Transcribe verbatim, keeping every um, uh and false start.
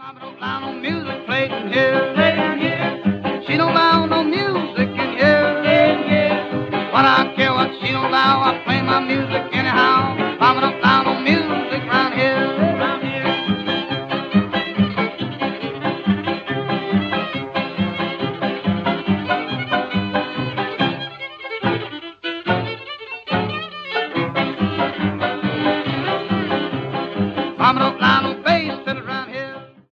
Mama don't allow no music played in here. Played in here. She don't allow no music in here. In here. But I care what she don't allow. I play my music.